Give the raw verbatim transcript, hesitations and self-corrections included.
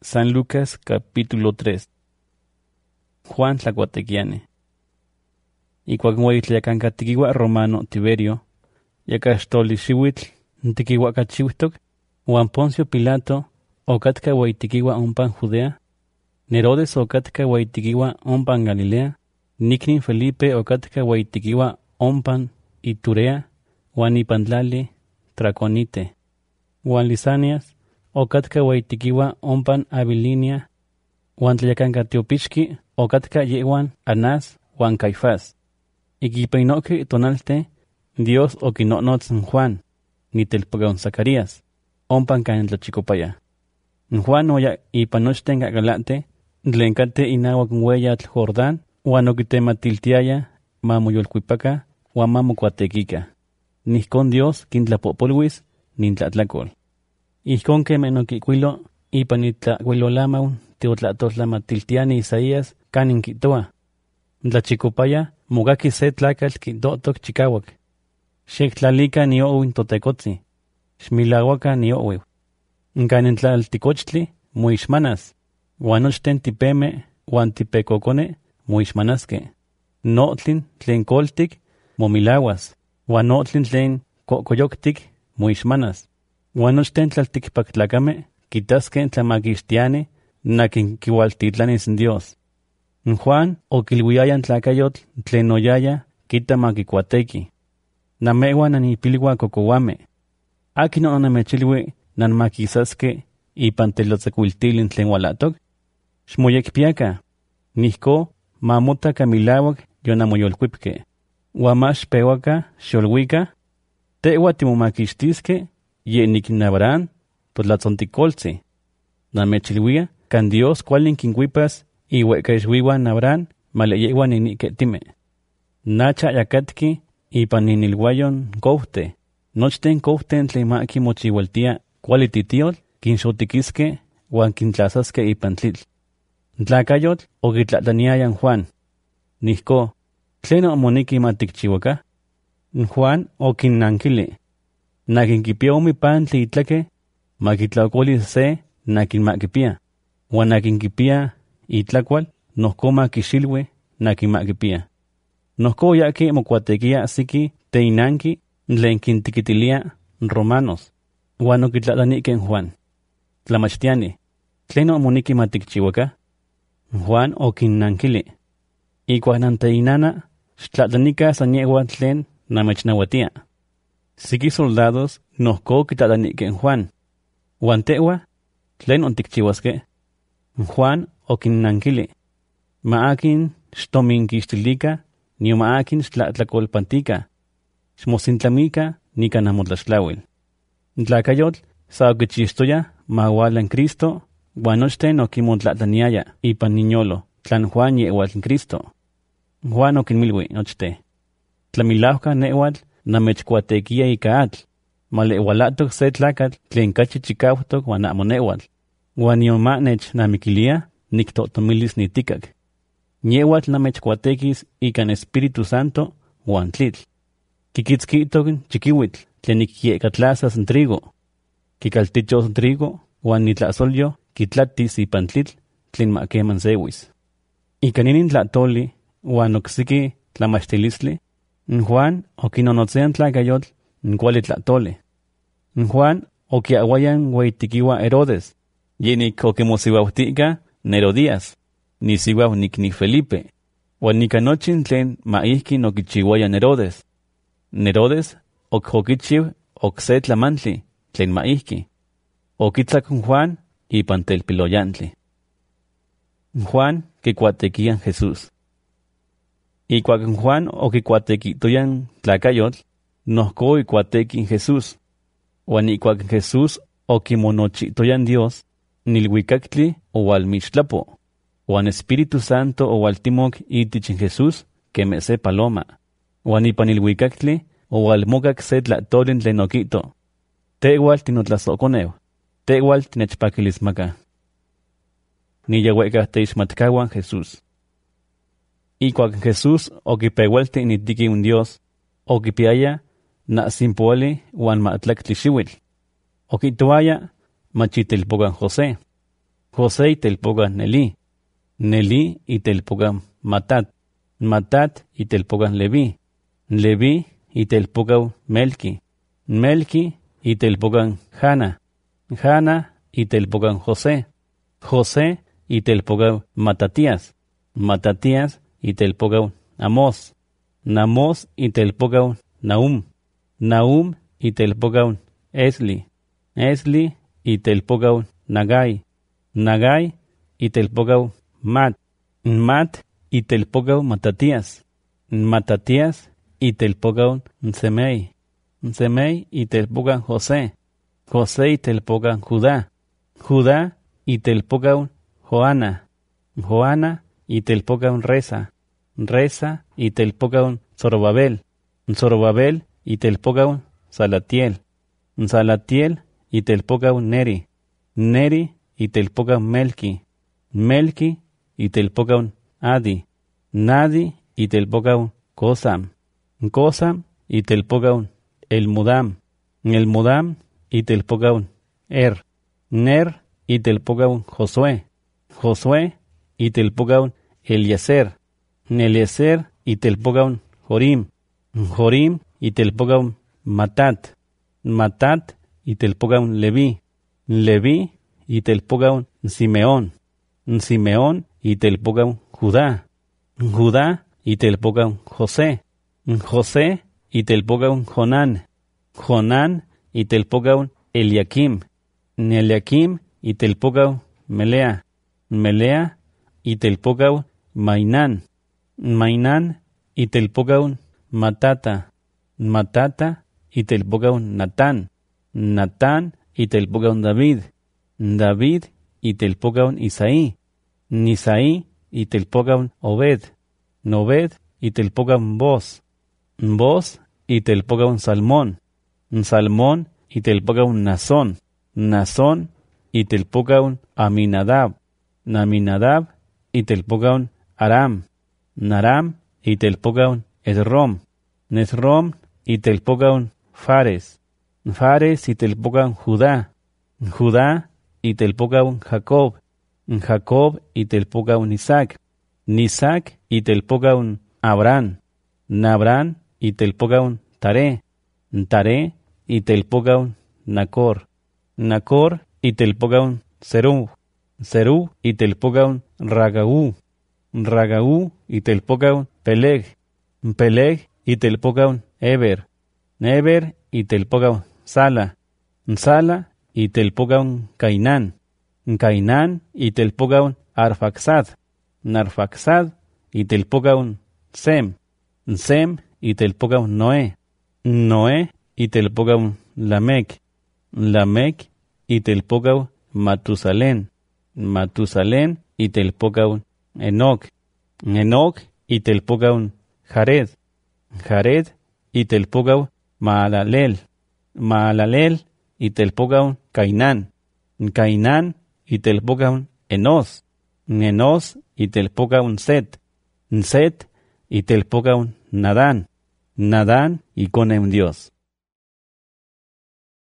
San Lucas capítulo tres. Juan tlacuatequiane. Y cuac tlayacancatiquiua Romano Tiberio, yacaxtoli xiuitl, ntiquiuacachiuhtoc, Juan Poncio Pilato, ocatka huaitiquiua ompan Judea, Nerodes ocatka huaitiquiua ompan Galilea, Nicnin Felipe ocatka huaitiquiua ompan Iturea, Juan Ipantlali, Traconite, Juan Lisanias, ocatka huaitiquiua ompan Abilinia, Juan tlayacancatiopixqui, ocatka yehuan Anás, Juan Caifás. Iquipeinoqui tonalte, Dios oquinonots Juan, nitelpocaon Zacarías, ompan can tlachicopaya. Juan oya ipanochten galate, tlencate inauac hueyatl Jordán, Juan oquitematiltiaya, mamoyolcuipaca, Juan mamocuatequica. Nihcon Dios quintlapopolhuis, nintlatlacol. Ihcon que menoquicuilo, ipanitlacuilolamaun, teotlatolamatiltiani Isaías, canin quitoa. Tlachicopaya, mogaki se tlacal quintotoc chicauac. Xectlalica ni ouin totecotzi. Xmilahuaca ni ouiu. Ncanentlalticochtli, muixmanas. Guanochten tipeme, guan tipecocone, muixmanasque. Notlin tlen coltic, momilaguas. Guanotlin tlen cocoyoctic, muixmanas. Guanochten tlalticpactlacame, quitasque tlamaquixtiane, naquin quiualtitlanis Dios. Juan oquilhuiayan tlacayotl tlen oyaya quita maquicuatequi. Namehuan nanipilhua cocouame. Aquino onamechilhui nanmaquisasque ipan telotzacuiltilin tlen ualatoc. Xmoyecpiaca. Nihco mamota camilauac yonamoyolcuipque. Uamax pehuaca xolhuica. Tehua timomaquixtisque ye nikin Abraham totlatzonticoltzi. Namechilhuia can Dios cualin quincuipas ihuecaixuihuan Abraham maleyehuan niniquetime. Nacha yacatqui ipan ninilhuayon coute. Nochten couten tlen maqui mochihualtia cuali titiol quinxotiquisque huan quintlasasque ipan tlitl. Tlacayotl oquitlatlaniayan Juan. Nihco, tlen omoniqui maticchihuaca? Juan oquinnanquili. Naquinquipia omi pantli itlaque, maquitlaocolis se naquinmaquipia. Huan naquinquipia itlacual, nohco maquixilhui naquinmaquipia. Nohco yaqui mocuatequia siki teinanqui tlen quintiquitilia romanos. Huan oquitlatlanique Juan. Tlamachtiani, tlen omoniqui maticchihuaca? Juan oquinnanquili. Icuac nanteinana, xtlatlanica san yehuan tlen namechnauatia. Siki soldados nohco quitlatlanique Juan. Huan tehua, tlen onticchihuasque? Juan oquinnanquili. Maaquin xtominquixtilica, ni maaquin xtlatlacolpantica. Xmosintlamica nican amotlaxtlauil. Tlacayotl sa oquichixtoya mahualan Cristo, huan nochten oquimotlatlaniaya ipan niñolo, tlan Juan yehuatl Cristo. Juan oquinmilhui nochte. Tlamilauca nehuatl namechcuatequia ica atl, maleualatoc se tlacatl tlen cachi chicautoc huan amo nehuatl. Huan nioma nechnamiquilia nictotomilis niticac. Ñeuatl namechcuatequis ican Espíritu Santo huan tlitl. Quiquitzquitoc chiquihuitl tlen nicquiecatlasas n trigo. Quicaltichos n trigo huan nitlasolyo quitlatis ipan tlitl tlen maqueman seuis. Ican inin tlatoli huan ocsiki tlamachtilistli, Juan oquinonotzean tlacayotl n cuali tlatoli. Juan oquiahuayan hueitiquiua Herodes, yenik oquimosiuautica Nerodías, nisiuau nicni Felipe, huan nicanochin tlen maihquin oquichihuayan Herodes. Nerodes ocoquichiu ocse tlamantli tlen maihqui. Oquitzac Juan ipan telpiloyantli. Juan quicuatequian Jesús. Icuac Juan oquicuatequitoyan tlacayotl, nohco icuatequin Jesús. Huan icuac Jesús oquimonochitoyan Dios, nilhuicactli oualmixtlapo, huan Espíritu Santo oualtimoc itich en Jesús queme se paloma. Huan ipan ilhuicactli oualmocac se tlatolin tlen oquito. Tehual tinotlasoconeu, tehual tinechpaquilismaca. Niyahueca teixmatcahuan Jesús. Icuac Jesús oquipehualti nitiqui un Dios, oquipiaya nasimpuali huan matlactli xiuitl. Oquitoaya machitelpocan José. José y telpogan Nelí, Nelí y telpogan Matat, Matat y telpogan Leví, Leví y telpogan Melki, Melki y telpogan Jana, Jana y telpogan José, José y telpogan Matatías, Matatías y telpogan Amós, Namós y telpogan Nahum, Nahum y telpogan Esli, Esli y telpogan Nagai, Nagai y telpogan Mat, Mat y telpogan Matatías, Matatías y telpogan Semei, Semei y telpogan José, José y telpogan Judá, Judá y telpogan Joana, Joana y telpogan Reza, Reza y telpogan Zorobabel, Zorobabel y telpogan Salatiel, Salatiel y telpogan Neri, Neri y telpogan Melki, Melki y telpogan Adi, Nadi y telpogan Kosam, Kosam y telpogan El Mudam, El Mudam y telpogan Er, Ner y telpogan Josué, Josué y telpogan Eliezer, Eliezer y telpogan Jorim, Jorim y telpogan Matat, Matat y telpogan Leví, Leví y telpogan Simeón, Simeón y telpogan Judá, Judá y telpogan José, José y telpogan Jonán, Jonán y telpogan Eliakim, Eliakim y telpogan Melea, Melea y telpogan Mainán, Mainán y telpogan Matata, Matata y telpogan Natán, Natán y telpogan David, David y telpogan Isaí, Isaí y telpogan Obed, Obed y telpogan Boz, Boz y telpogan Salmón, Salmón y telpogan Nazón, Nazón y telpogan Aminadab, Aminadab y telpogan Aram, Naram y telpogan Esrom, Nesrom y telpogan Fares, Fares y telpogan Judá, Judá y telpogan Jacob, Jacob y telpogan Isaac, Isaac y telpogan Abraham, Abraham y telpogan Taré, Taré y telpogan Nacor, Nacor y telpogan Serú, Serú y telpogan Ragaú, Ragaú y telpogan Peleg, Peleg y telpogan Eber, Eber y telpogan Sala, Sala y telpogan Cainán, Cainán y telpogan Arfaxad, Arfaxad y telpogan Sem, Sem y telpogan Noé, Noé y telpogan Lamec, Lamec y telpogan Matusalén, Matusalén y telpogan Enoc, Enoc y telpogan Jared, Jared y telpogan Maalalel, Maalalel y telpogan Cainán, Cainán y telpogan Enos, Enos y telpogan Set, Set y telpogan Nadán, Nadán y con Dios.